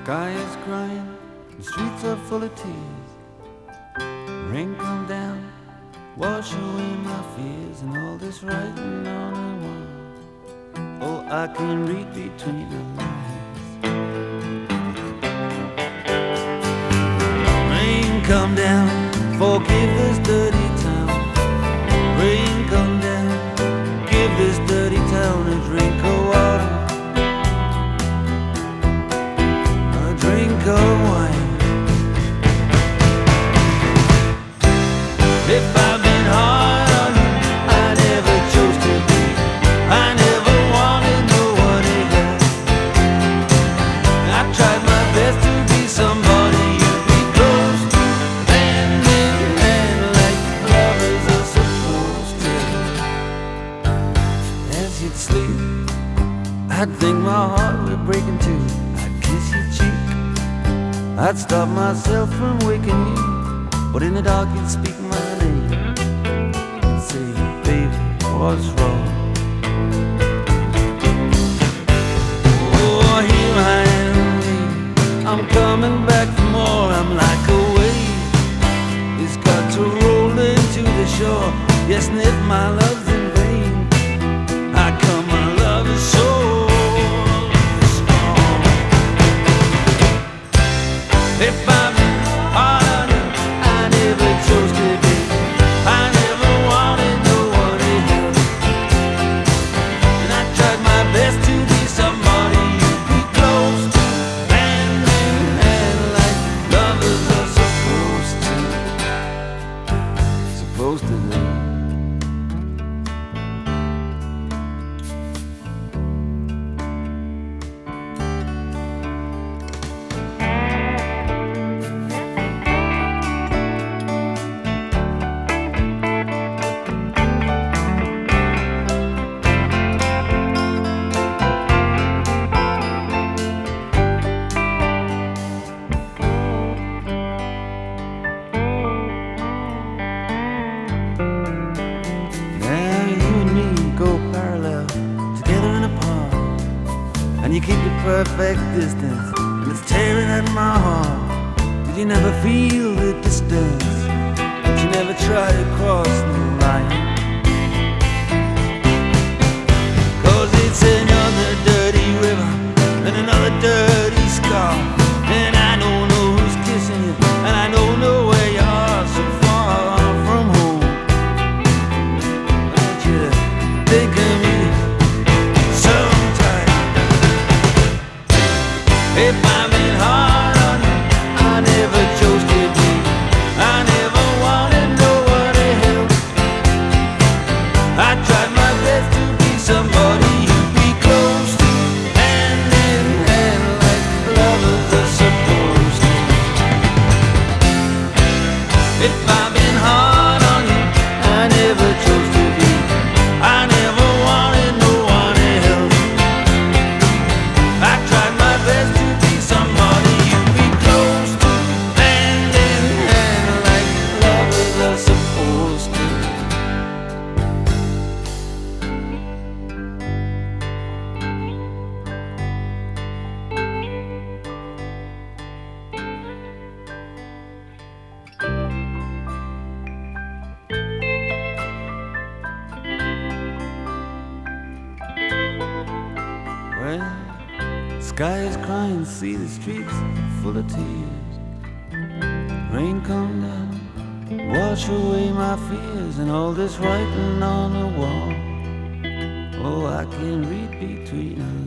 Sky is crying, the streets are full of tears. Rain come down, wash away my fears, and all this writing on the wall. Oh, I can read between the lines. Rain come down, forgive this dirty town. Rain come down, give this dirty town a drink of water, a drink of wine. If I've been hard on you, I never chose to be. I never wanted nobody else. I tried my best to be somebody you'd be close to, hand in hand like lovers are supposed to. As you'd sleep, I'd think my heart would break in two. I'd kiss your cheek, I'd stop myself from waking you, but in the dark you'd speak my name and say, baby, what's wrong? Oh, here I am, I'm coming back for more. I'm like a wave, it's got to roll into the shore. Yes, and if my love's in vain, how come my love is so strong? If I've been hard on you, I never chose to be. I never wanted nobody else, and I tried my best to be somebody you'd be close to, hand in hand like lovers are supposed to do. And you keep your perfect distance, and it's tearing at my heart. Did you never feel the distance? Did you never try to cross the line? 'Cause it's another dirty river and another dirty scar, and I don't know who's kissing you, and I don't know where you are, so far from home. Won't you think of me? If I've been hard on you, I never chose to be. I never wanted nobody else. I tried my best to be somebody you'd be close to, hand in hand like lovers are supposed to. If I've been hard on you, I never chose to be. I never wanted nobody else. I tried my best to be somebody you'd be close to, hand in hand like lovers are supposed to. Well, sky is crying, see the streets full of tears. Rain come down, wash away my fears, and all this writing on the wall. Oh, I can read between the